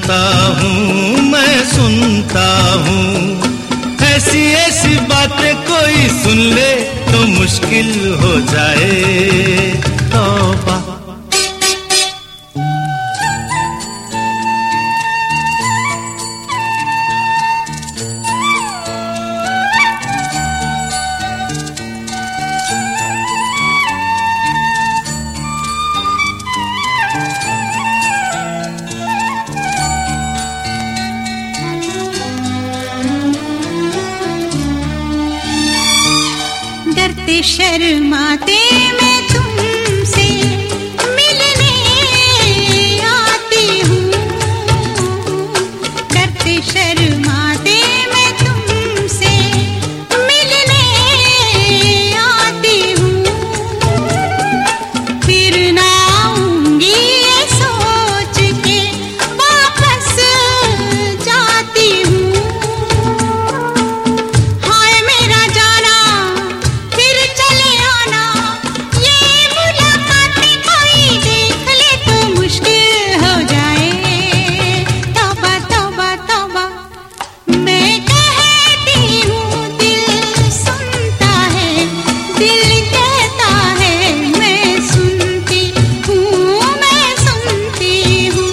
सुनता हूँ, मैं सुनता हूँ। ऐसी ऐसी बातें कोई सुन ले तो मुश्किल हो जाए तौबा। डरते शर्माते मैं तुमसे मिलने आती हूँ, डरते शर्माते मैं तुमसे मिलने आती हूँ। फिर ना आऊंगी ये सोच के वापस जाती हूँ। हाय मेरा जाना फिर चले आना, ये मुलाकातें कोई देख ले तो मुश्किल हो जाए तौबा तौबा तौबा। मैं कहती हूँ दिल सुनता है, दिल कहता है मैं सुनती हूँ, मैं सुनती हूँ।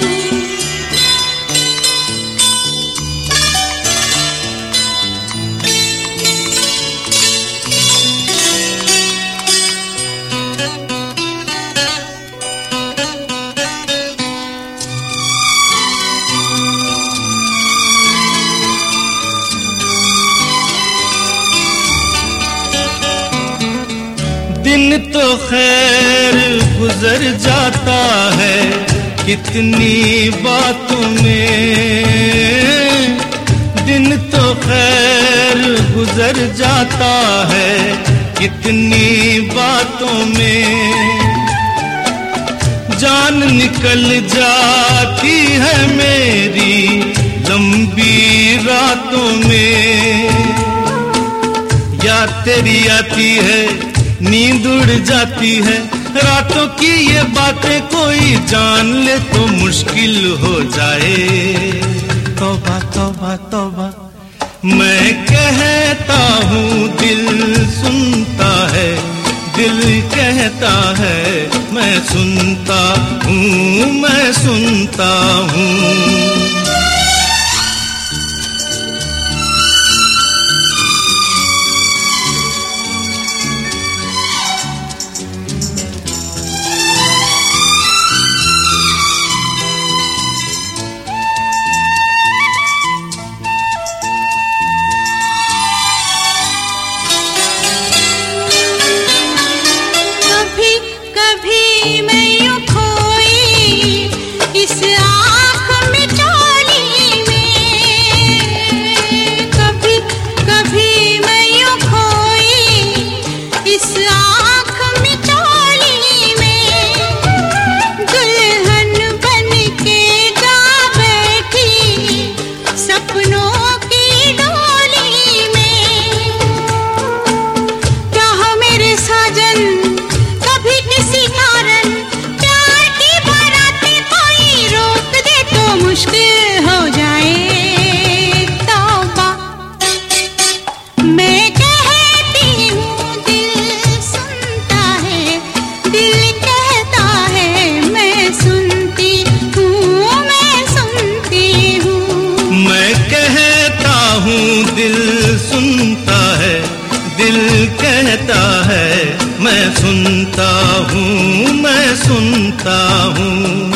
दिन तो खैर गुजर जाता है कितनी बातों में, दिन तो खैर गुजर जाता है कितनी बातों में। जान निकल जाती है मेरी लंबी रातों में, याद तेरी आती है नींद उड़ जाती है। रातों की ये बातें कोई जान ले तो मुश्किल हो जाए तौबा तौबा तौबा। मैं कहता हूँ दिल सुनता है, दिल कहता है मैं सुनता हूँ, मैं सुनता हूँ। कभी मैं यूं खोई इस आँख में चोली में, कभी कभी मैं यूं खोई इस आँख में चोली में। दुल्हन बन के जा बैठी सपनों की डोली में। क्या हो मेरे साजन कभी किसी कारण प्यार की बारातें कोई रोक दे तो मुश्किल हो जाए तौबा। मैं कहती हूँ दिल सुनता है, दिल कहता है मैं सुनती हूँ, मैं सुनती हूँ। मैं कहता हूँ दिल सुनता है, दिल कहता है मैं सुनता हूँ, मैं सुनता हूँ।